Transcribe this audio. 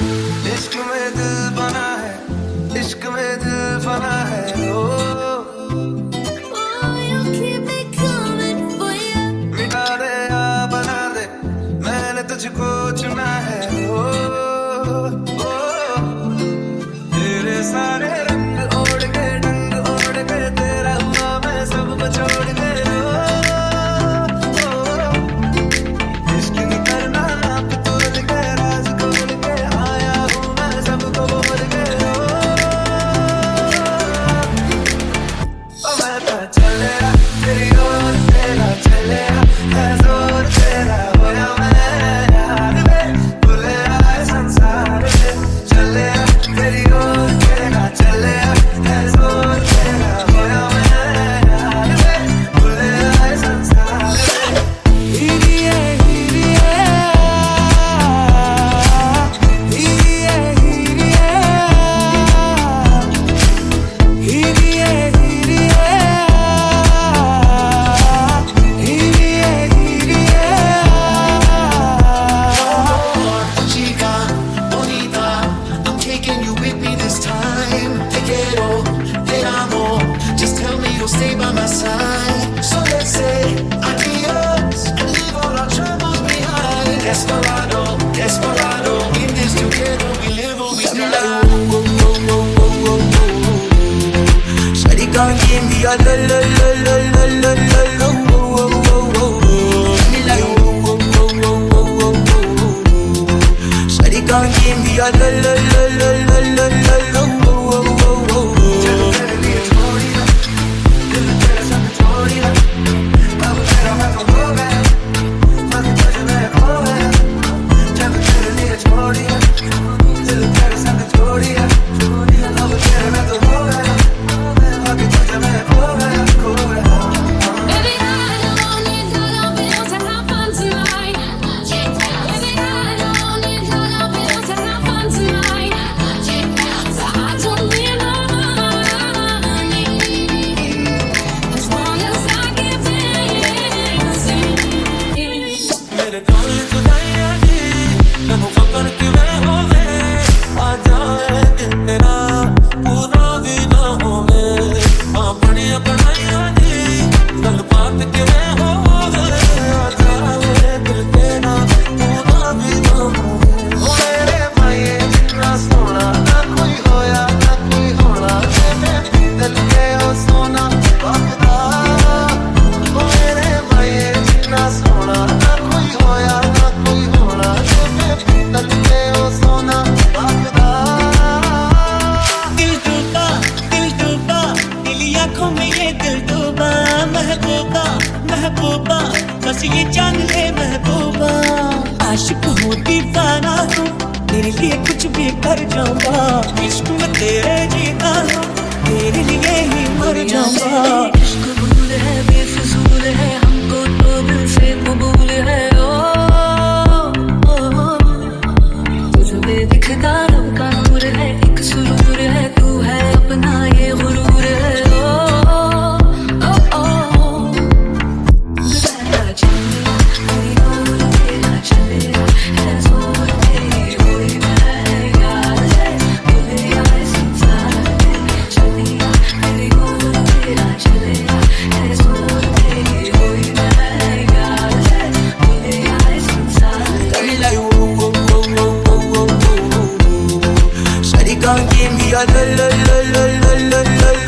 इश्क में दिल बना है, इश्क में दिल बना है ओ मिटा दे या बना दे, मैंने तुझको चुना है ओ तेरे सारे रंग ओढ़ के डंग ओढ़ के तेरा हुआ मैं सब छोड़ के Stay by my side, so let's say adios and leave all our troubles behind. Desperado, desperado, in this together we live or we die. Shawty gon' give me a lo lo lo lo lo lo lo lo. Me like Shawty gon' give me a lo lo lo lo lo lo lo. महबूबा बस ये जान ले महबूबा, आशिक हूँ दीवाना हूँ, तेरे लिए कुछ भी कर जाऊंगा। इश्क में तेरे जीता हूँ, तेरे लिए ही मर जाऊंगा। इश्क भूल है बेफिजूल है, हमको तो दिल से कबूल है। तुझे दिखता रब का नूर है, एक सुरूर है, तू है अपना ये गुरूर है। Give me a la la la la la la la.